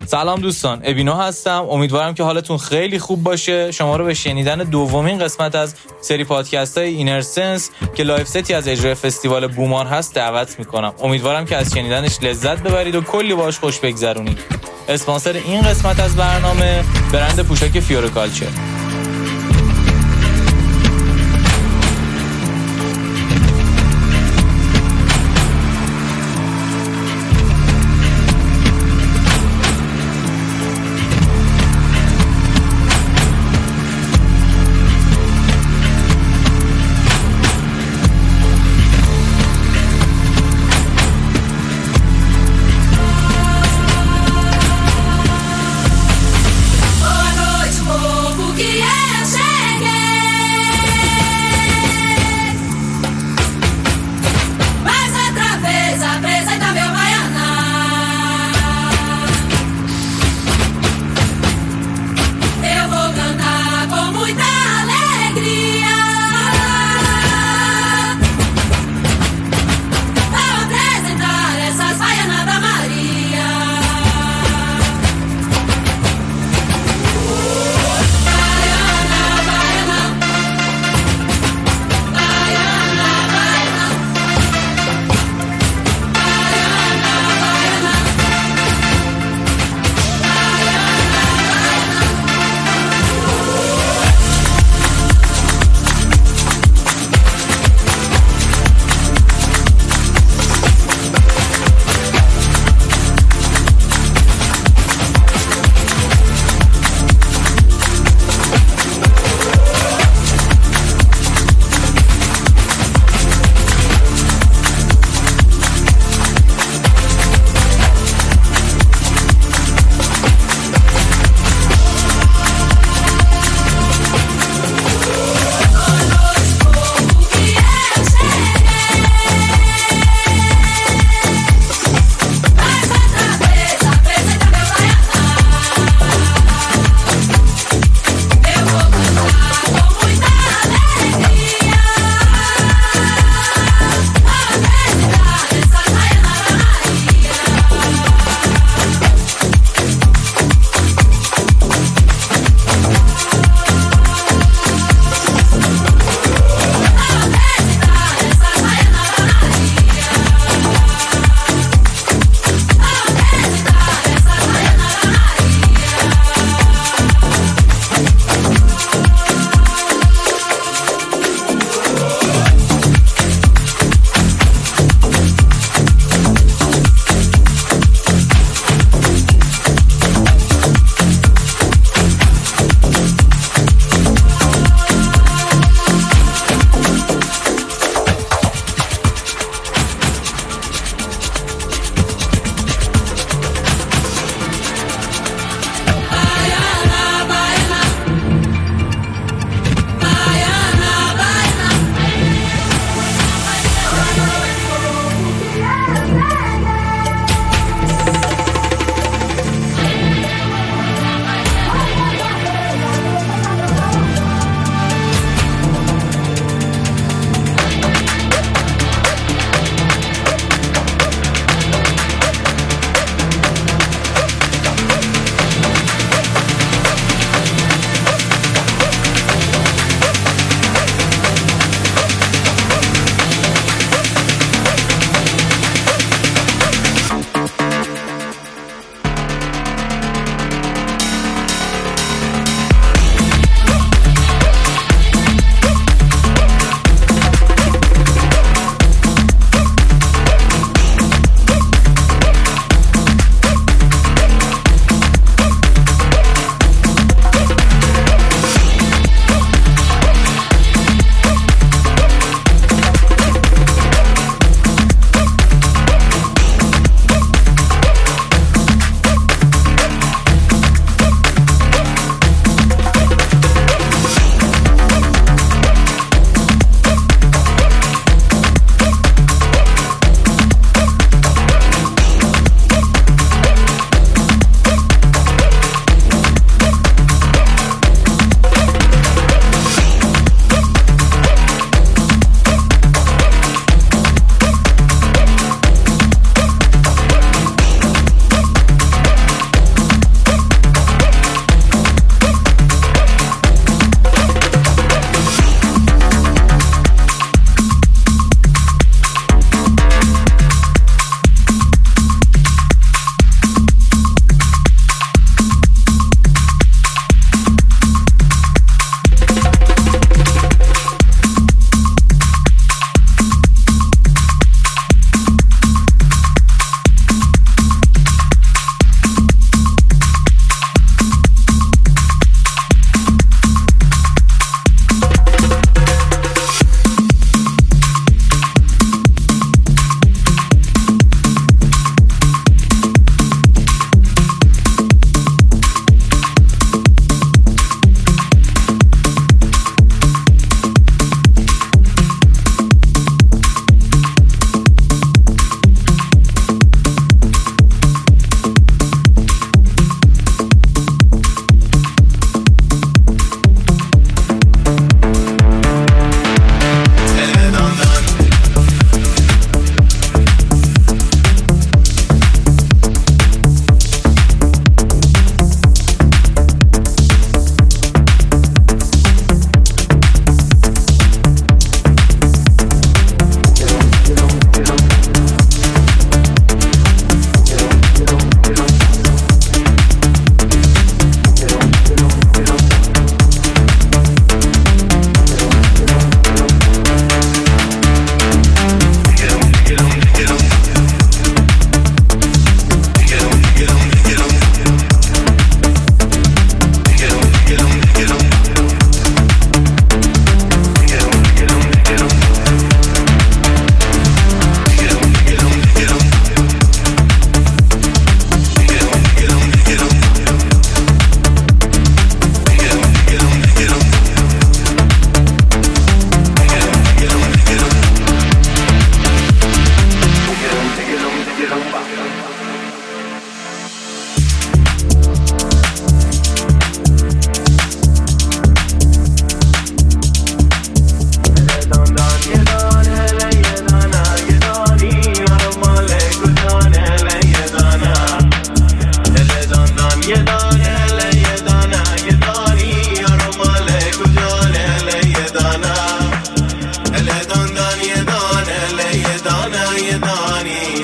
سلام دوستان، ابینو هستم. امیدوارم که حالتون خیلی خوب باشه. شما رو به شنیدن دومین قسمت از سری پادکست های اینر سنس که لایف ستی از اجرای فستیوال بومار هست دعوت میکنم. امیدوارم که از شنیدنش لذت ببرید و کلی باهاش خوش بگذرونید. اسپانسر این قسمت از برنامه برند پوشاک فیورکالچر. Boa noite, povo que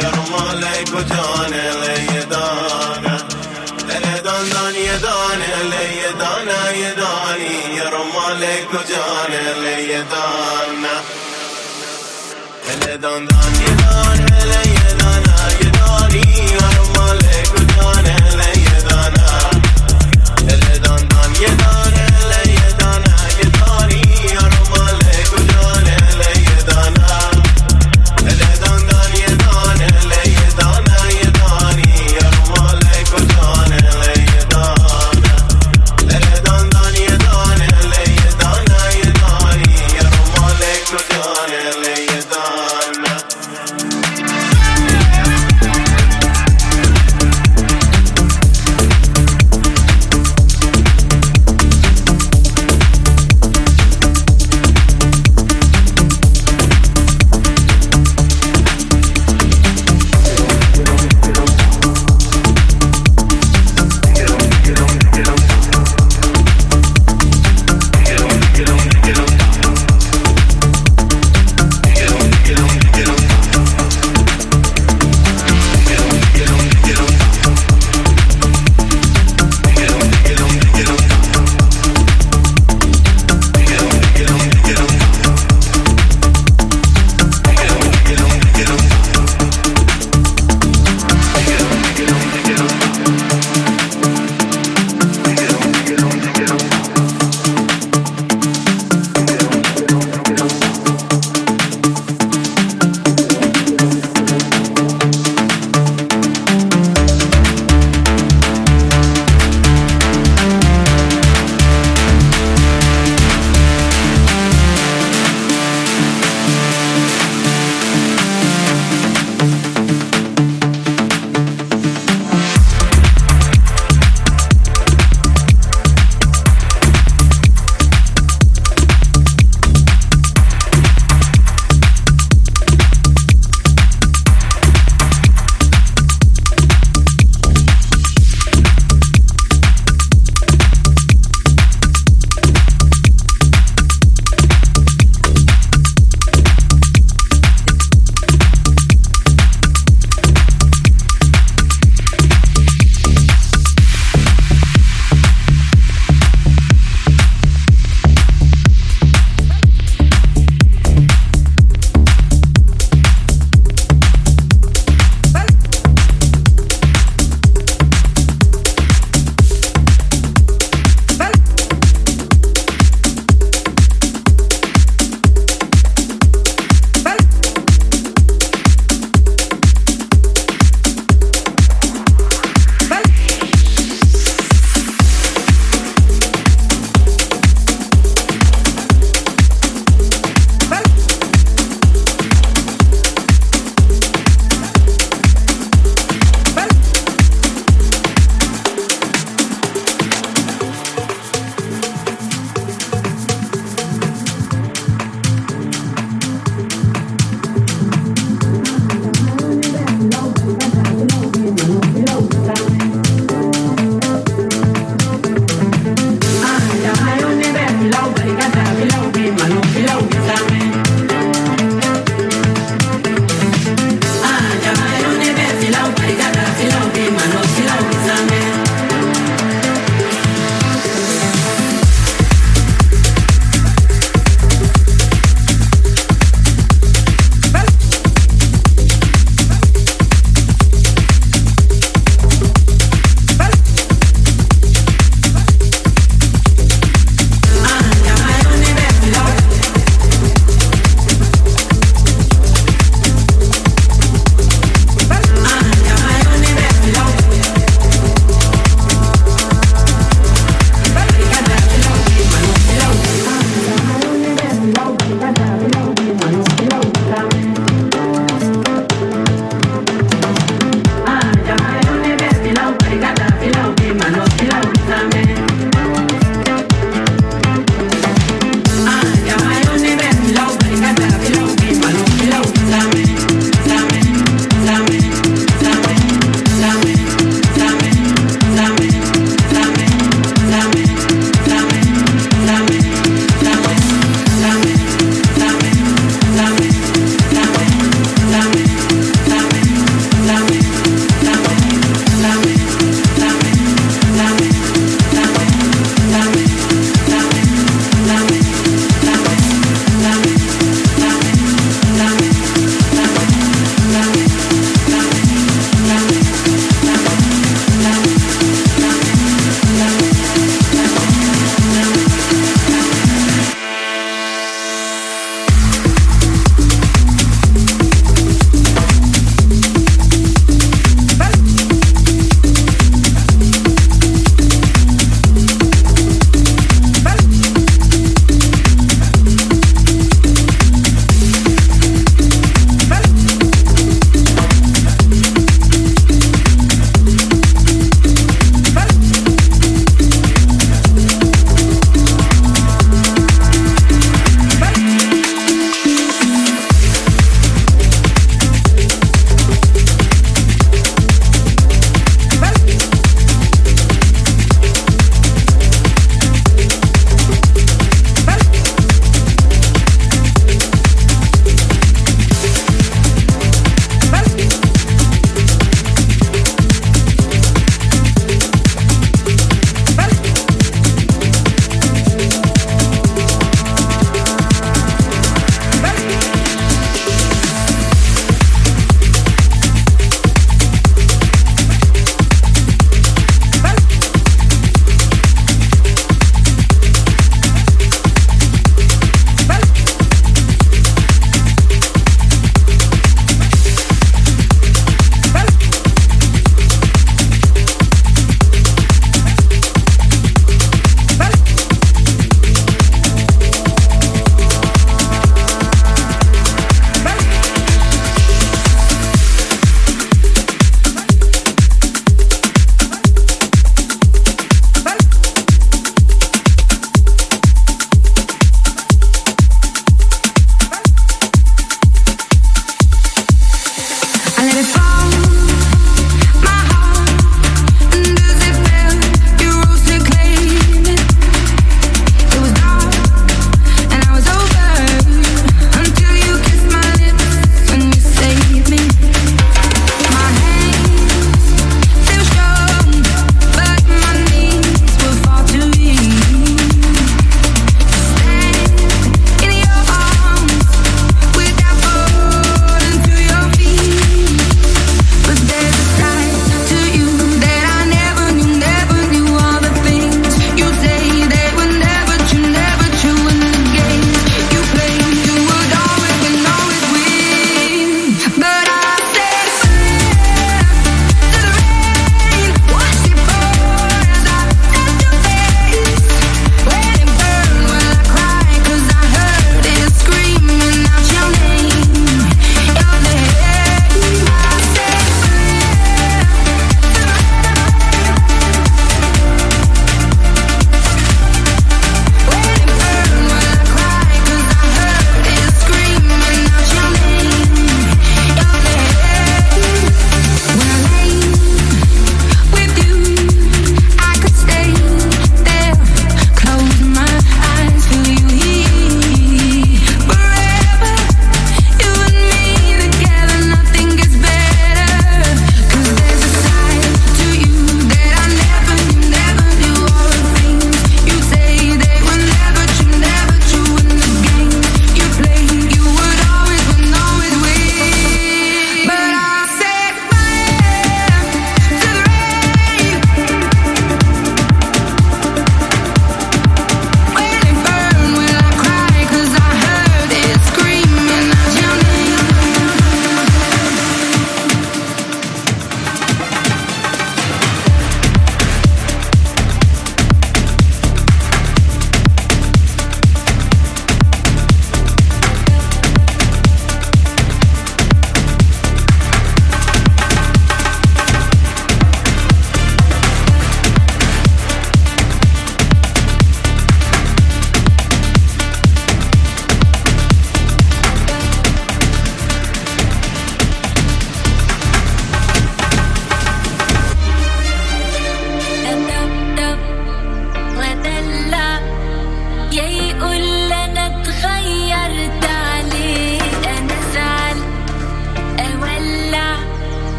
یارو مالک و جانه لیه دانه دل دان یه دانه لیه دانه یه دانی یارو مالک و جانه لیه دانه دل دان یه دانه لیه دانه یه دانی یارو مالک و جانه لیه دانه دل دان یه دانه لیه دانه یه دانی یارو مالک و جانه لیه دانه دل دان یه دانه لیه دانه یه دانی یارو مالک و جانه لیه دانه دل دان یه دانه لیه دانه یه دانی یارو مالک و جانه لیه دانه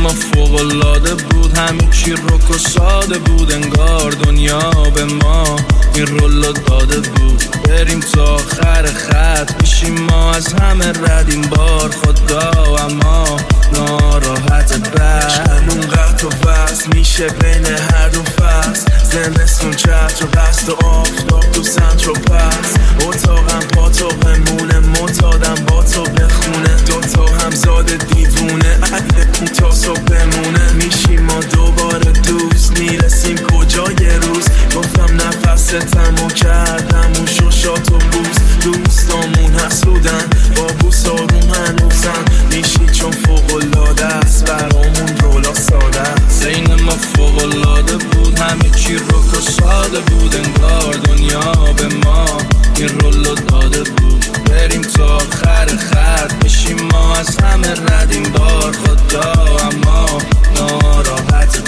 ما فوق‌العاده بود، همه چی رک و ساده بود، انگار دنیا به ما این رولو داده بود. بریم تا آخر خط میشیم ما از همه رد این بار خدا، اما ناراحت بعد اونقدر و بس میشه بین هر دو فصل، زمستون چتر و بست و آفتاب تو سنتر و پس، اتاقم با تو بمونه، معتادم با تو بخونه، دوتا همزاد دیوونه اون تا صبح بمونه. میشیم ما دوباره دوست، میرسیم کجا یه روز، گفتم نفستم و کردم اون شوشات و بوز، دوستامون حسودن با بوس آروم هنوزن، میشی چون فوق‌العاده است برامون رولا ساده است. بین ما فوق‌العاده بود، همه چی رک و ساده بود، انگار دنیا به ما این رولو داده بود. بریم تا آخر خط میشیم ما از همه رد این بار خدا، اما ناراحت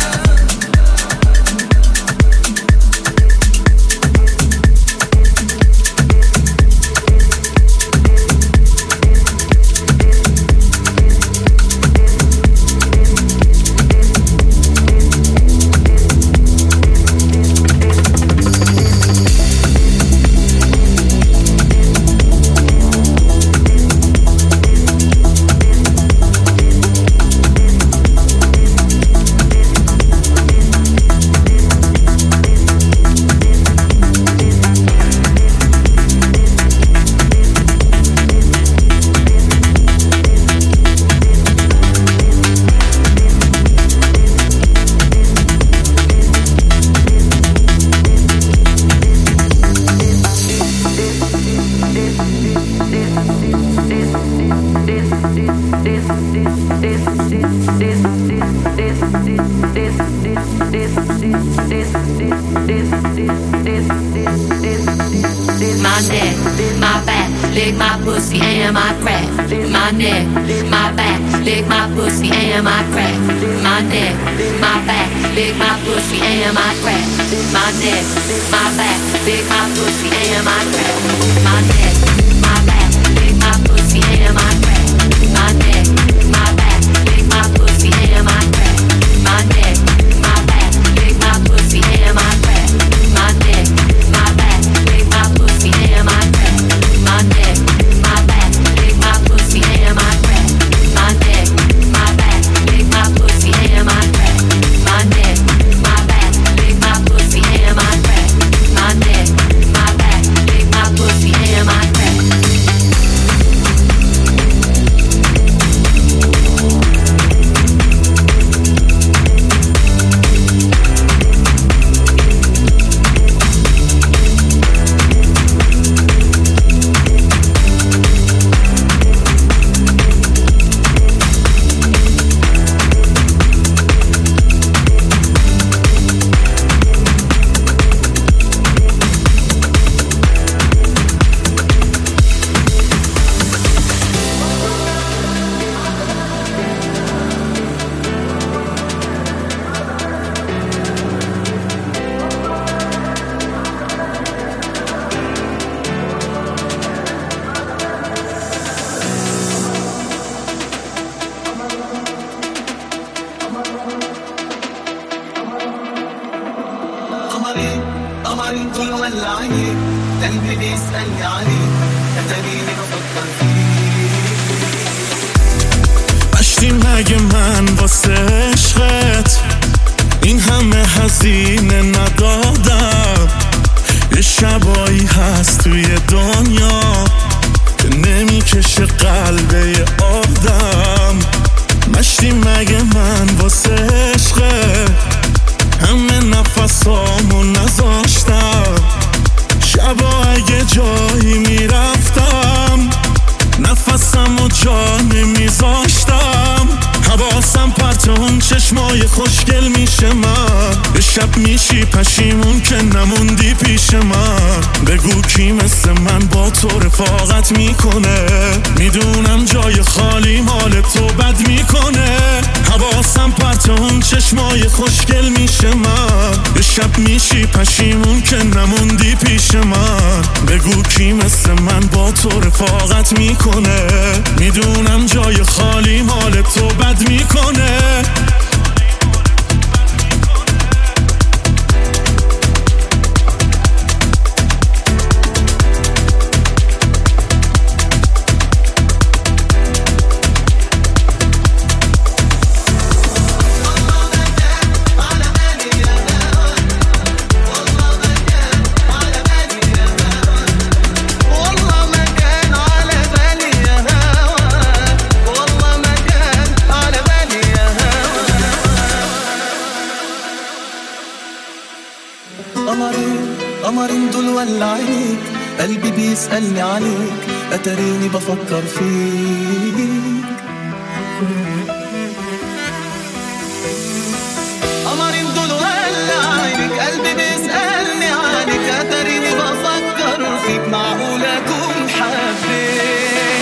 قمرين طول ولعني قلبي بيسألني عليك اتاريني بفكر فيك. مشتی مگه من واسه عشقت این همه هزینه ندادم؟ یه شبایی هست توی دنیا که نمیکشه قلب یه آدم. مشتی مگه من واسه عشقت همه نفسامو نذاشتم، شبا اگه جایی میرفتم نفسمو جا نمیذاشتم. حواسم پرت اون چشمای خوشگل میشه من، یه شب میشی پشیمون که نموندی پیش من. بگو کی مثل من با تو رفاقت میکنه، میدونم جای خالی مال تو بد میکنه. حواسم پرت اون چشمای خوشگل میشه من، یه شب میشی پشیمون که نموندی پیش من. بگو کی مثل من با تو رفاقت میکنه، میدونم جای خالی مال تو بد میکنه. قلبي بيسألني عليك أتريني بفكر فيك. قمرين دول ولا عينك قلبي بيسألني عليك أتريني بفكر فيك. معقول أكون حبيت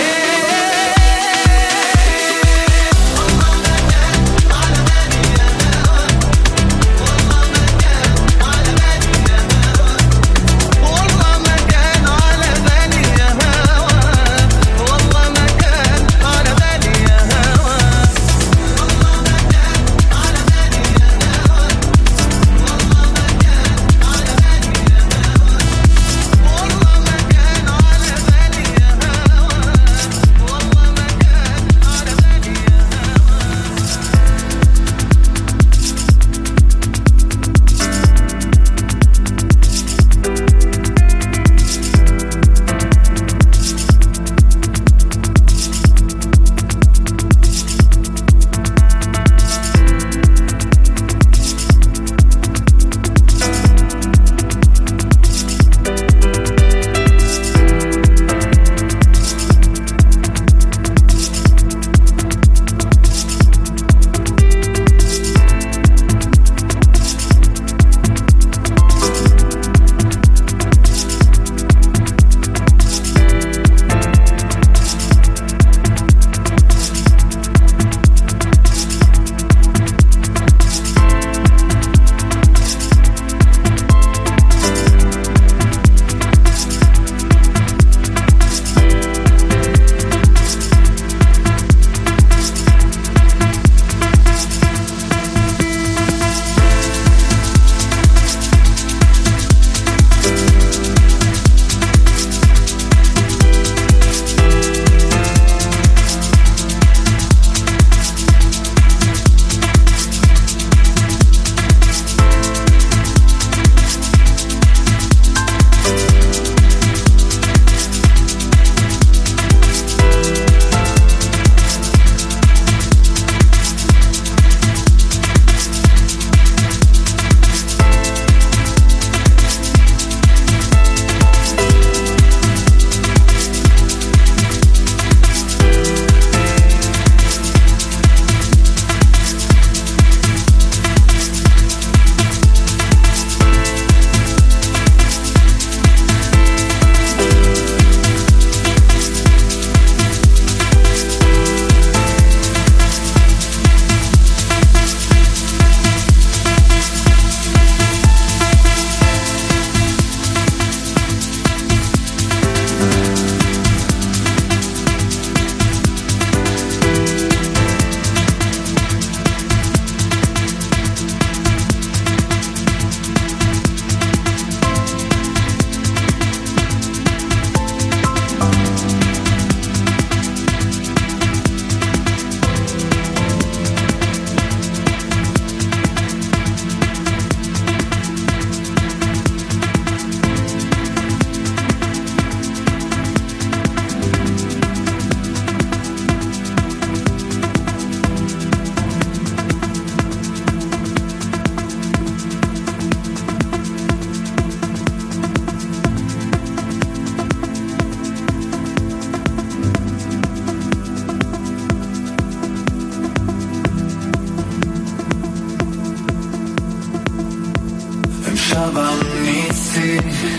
شبم نیستی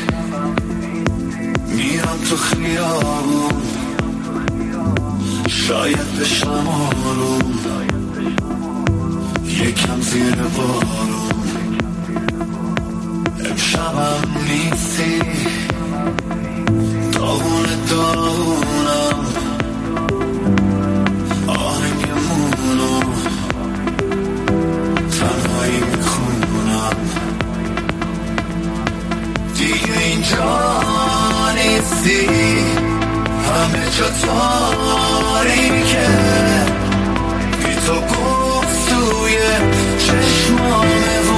میرم تو خیابون شاید بشم آروم یکم زیر بارون امشبم نیستی داغونم آهنگمونو تنهایی میخونم دیگه اینجا نیستی همه جا تاریکه بی تو گفت توی چشمامه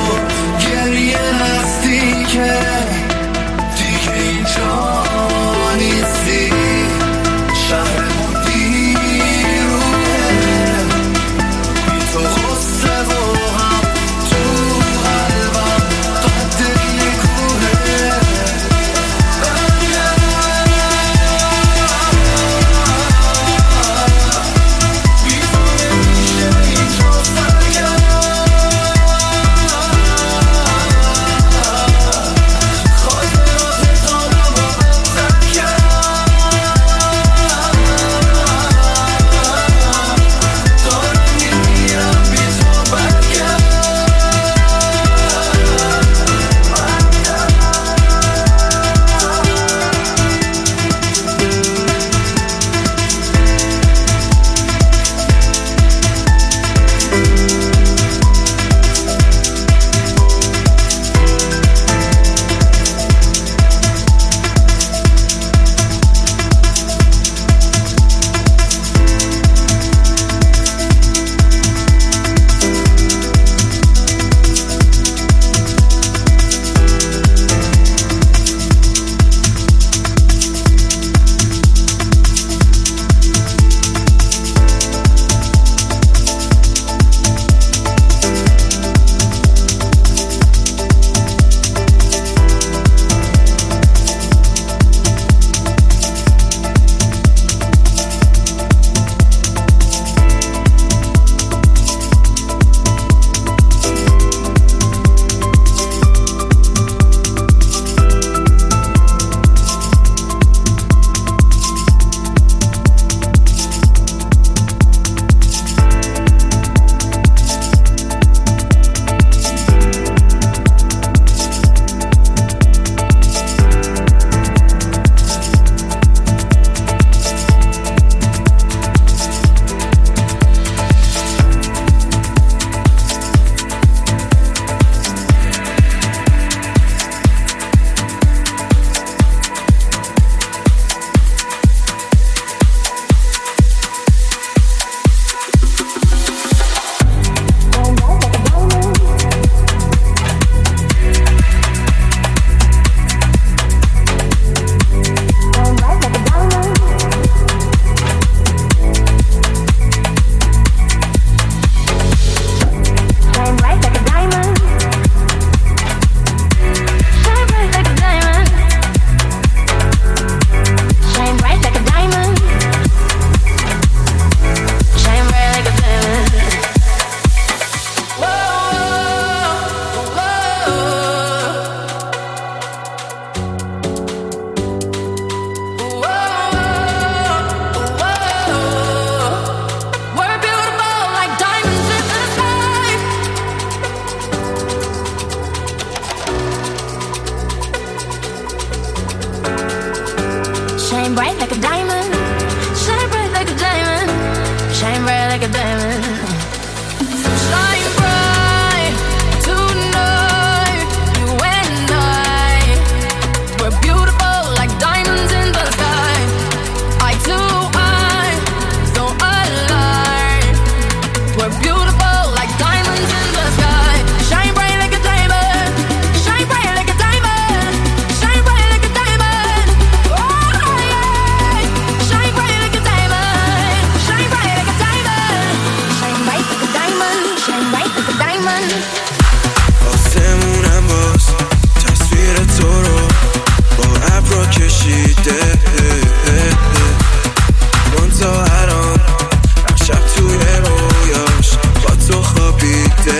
a diamond. So shine bright tonight. You and I, we're beautiful like diamonds in the sky. Eye to eye, so alive. We're beautiful like diamonds in the sky. Shine bright like a diamond. Shine bright like a diamond. Shine bright like a diamond. Oh yeah. Shine bright like a diamond. Shine bright like a diamond. Shine bright like a diamond. Shine bright like a diamond. آسمونم باز تصویر تو رو با ابرا کشیده منتها الان هر شب توی رویاش با تو خوابیده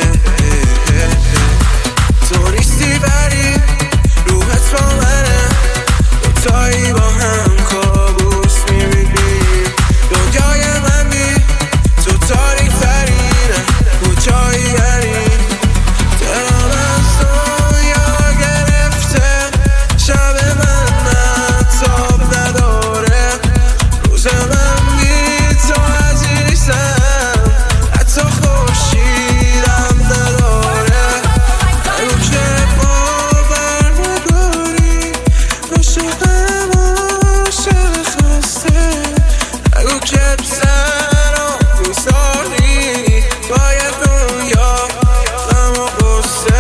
تو نیستی ولی روحت با منه دوتایی با هم کابوس میبینیم دنیای من بی تو تاریک ترینه کجایی یعنی دلم از دنیا گرفته شب من تاب نداره روز من بی تو عزیزم حتی خورشیدم نداره نگو که باور نداری عاشقم عاشق خسته نگو که سرم میذاری باید دنیا غم و غصه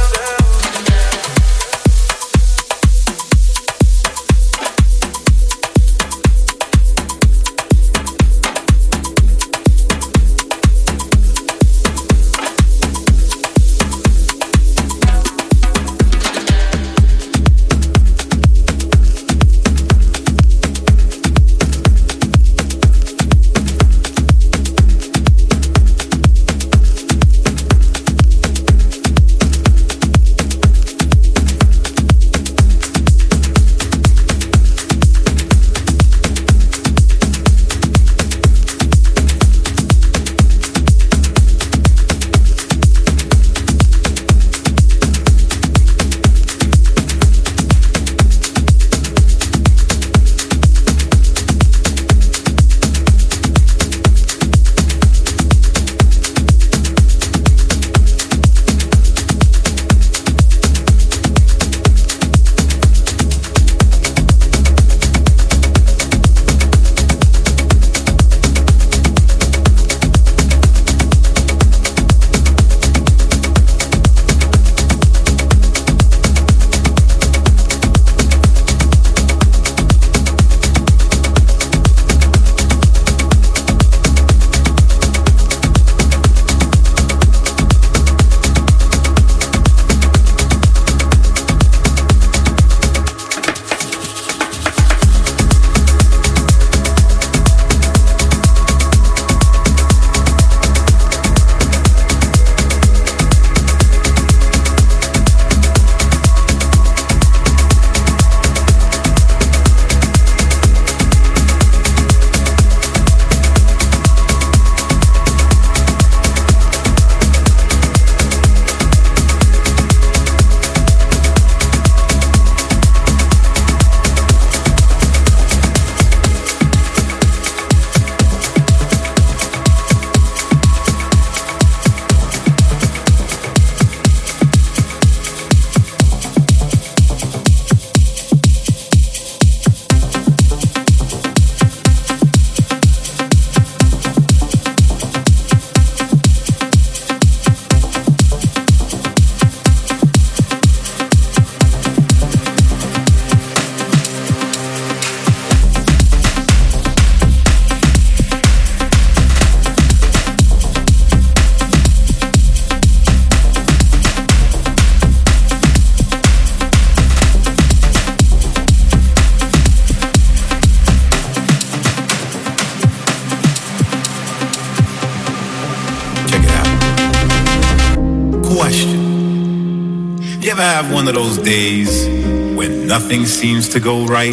You ever have one of those days when nothing seems to go right?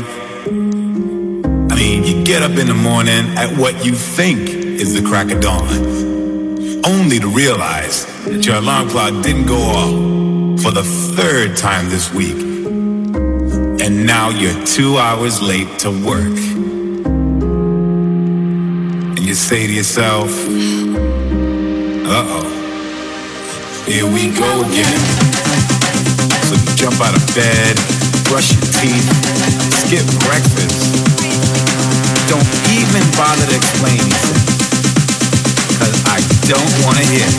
I mean, you get up in the morning at what you think is the crack of dawn, only to realize that your alarm clock didn't go off for the third time this week. And now you're 2 hours late to work. And you say to yourself, uh-oh, here we go again. So you jump out of bed, brush your teeth, skip breakfast. Don't even bother to explain anything, because I don't want to hear.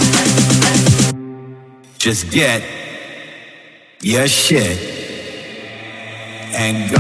Just get your shit and go.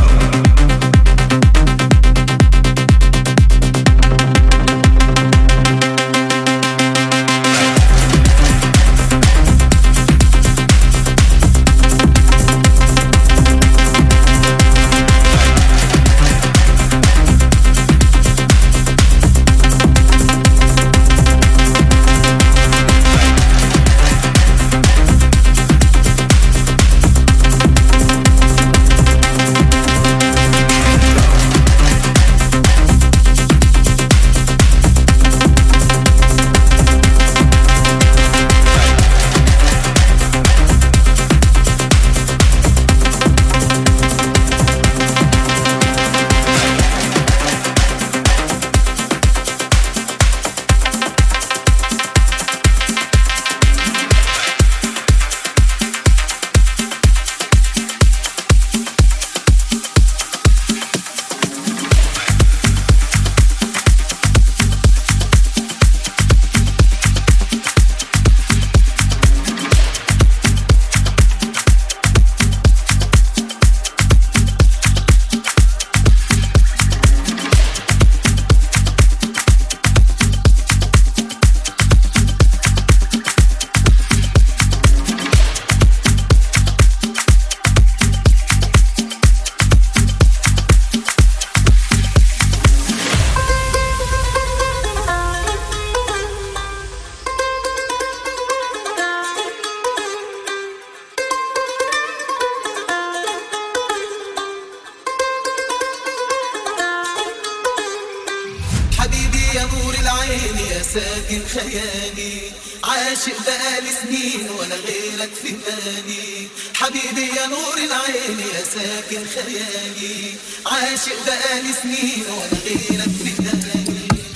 ساكن خيالي عاشق بقالي سنين ولا غيرك في بالي حبيبي يا نور العين يا ساكن خيالي عاشق بقالي سنين ولا غيرك في بالي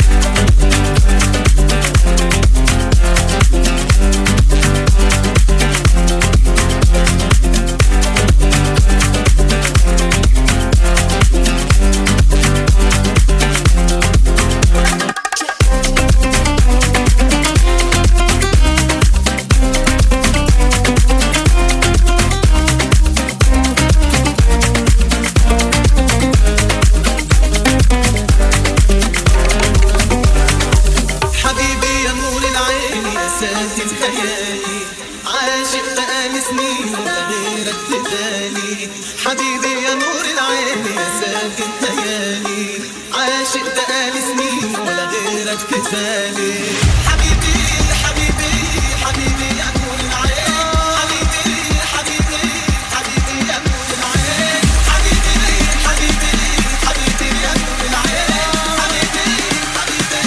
حبيبي يا نور العين يا ساكن خيالي عاشق بقالي سنين ولا غيرك في بالي حبيبي حبيبي حبيبي يا نور العين حبيبي حبيبي حبيبي يا نور العين حبيبي حبيبي حبيبي يا نور العين حبيبي حبيبي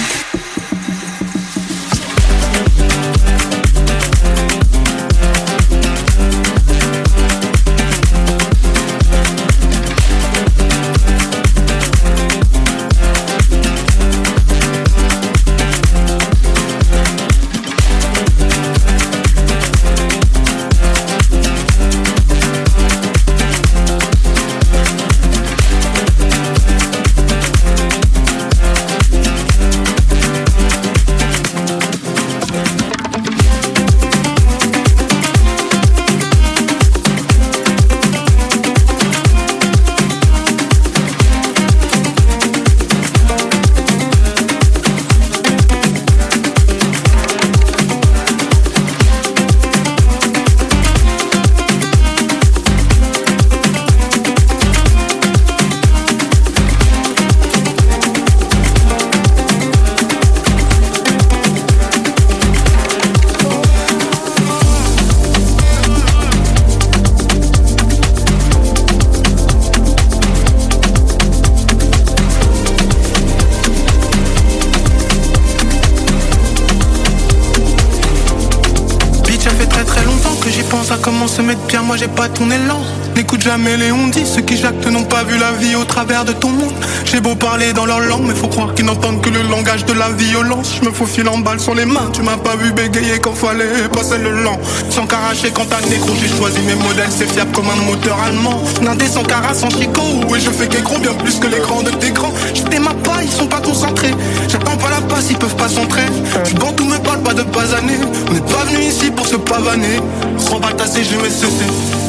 Comment se mettre bien, moi j'ai pas ton élan. N'écoute jamais les on-dit, ceux qui jactent n'ont pas vu la vie au travers de ton monde. J'ai beau parler dans leur langue, mais faut croire qu'ils n'entendent que le langage de la violence. Je me faufile en balle sur les mains, tu m'as pas vu bégayer quand fallait passer le lent. Sans caracher quand t'as négro, j'ai choisi mes modèles, c'est fiable comme un moteur allemand. Nindé sans cara, sans tricot, et je fais qu'écran bien plus que l'écran de tes grands. J'étais ma pas, ils sont pas concentrés. J'attends pas la passe, ils peuvent pas s'entrer. Je bande tout me parle pas de basaner. On n'est pas venu ici pour se pavaner. Remballe ta CG, mais cessez.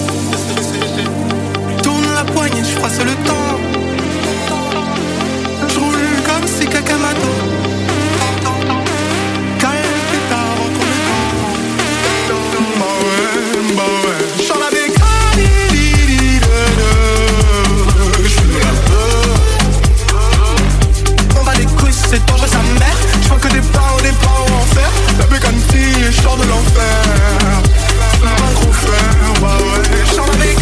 Tourne la poignée, je froisse le temps. Je roule comme si quelqu'un m'attend. Calme pétard entre les dents. Bah ouais, j'en avais on va les couilles, c'est dangereux sa mère. Je vois que des paroles en enfer. La bécane fille et je sors de l'enfer. Un gros frère, bah ouais, j'en avais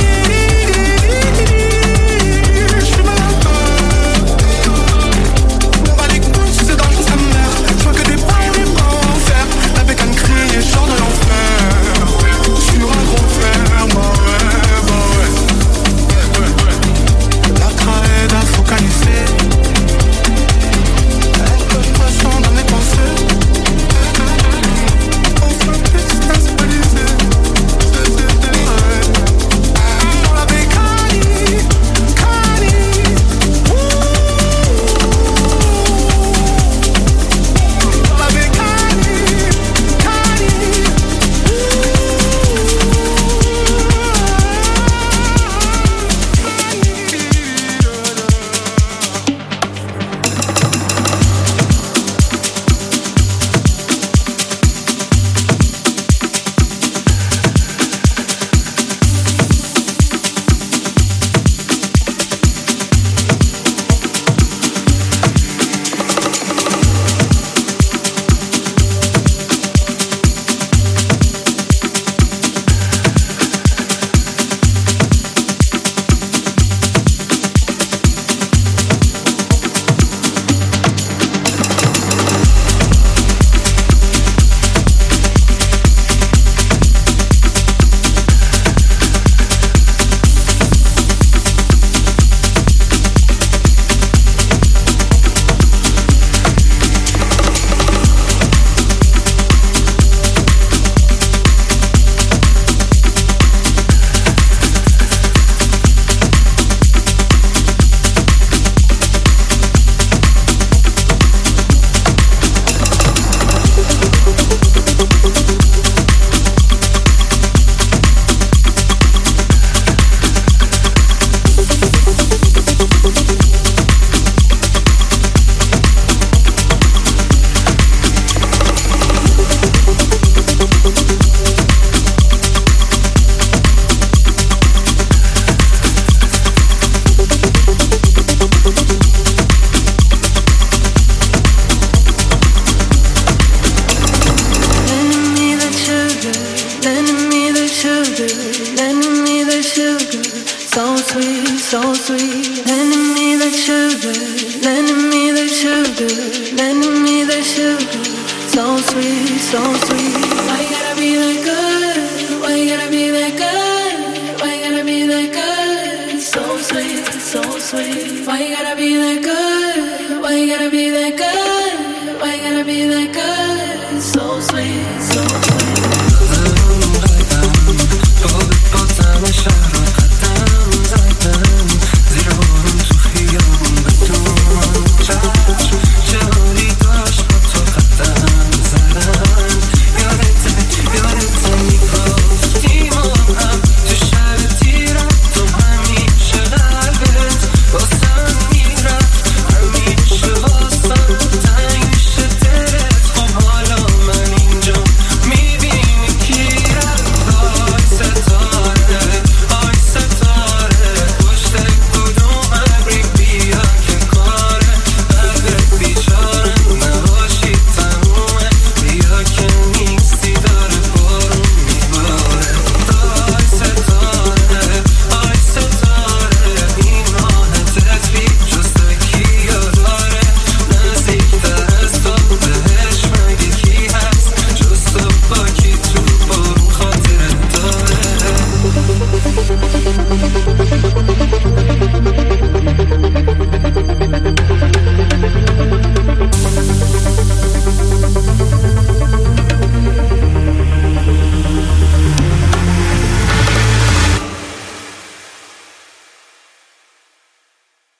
so sweet. Lending me the sugar, lending me the sugar, lending me the sugar. So sweet, so sweet. Why you gotta be that good? Why you gotta be that good? Why you gotta be that good? So sweet, so sweet. Why you gotta be that good? Why you gotta be that good? Why you gotta be that good?